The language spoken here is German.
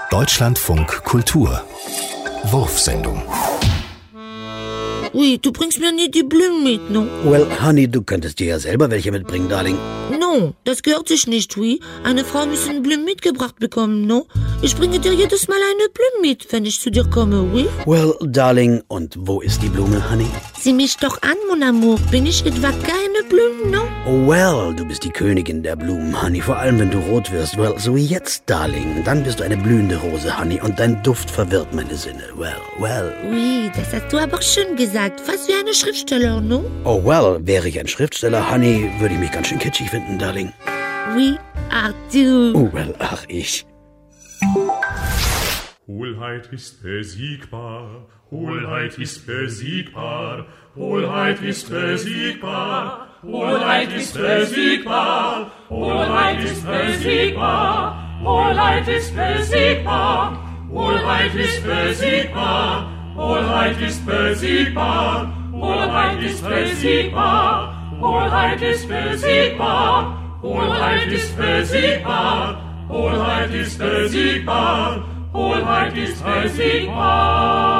Deutschlandfunk Kultur Wurfsendung. Ui, du bringst mir nicht die Blumen mit, no? Well, Honey, du könntest dir ja selber welche mitbringen, Darling. No, das gehört sich nicht, oui. Eine Frau muss eine Blume mitgebracht bekommen, no? Ich bringe dir jedes Mal eine Blume mit, wenn ich zu dir komme, oui? Well, Darling, und wo ist die Blume, Honey? Sieh mich doch an, mon amour. Bin ich etwa keine Blume, no? Oh, well, du bist die Königin der Blumen, Honey. Vor allem, wenn du rot wirst. Well, so wie jetzt, Darling. Dann bist du eine blühende Rose, Honey. Und dein Duft verwirrt meine Sinne. Well. Oui, das hast du aber schön gesagt. Fast wie eine Schriftsteller, no? Oh, well, wäre ich ein Schriftsteller, Honey, würde ich mich ganz schön kitschig finden, Darling. Oui, ach du. Oh, well, ach ich. Hohlheit ist besiegbar, Hohlheit ist besiegbar, Hohlheit ist besiegbar, Hohlheit ist besiegbar, Hohlheit ist besiegbar, Hohlheit ist besiegbar, Hohlheit ist besiegbar, Hohlheit ist besiegbar, Hohlheit ist besiegbar, Hohlheit ist besiegbar, Hohlheit ist besiegbar, Hohlheit ist besiegbar, Hohlheit ist besiegbar.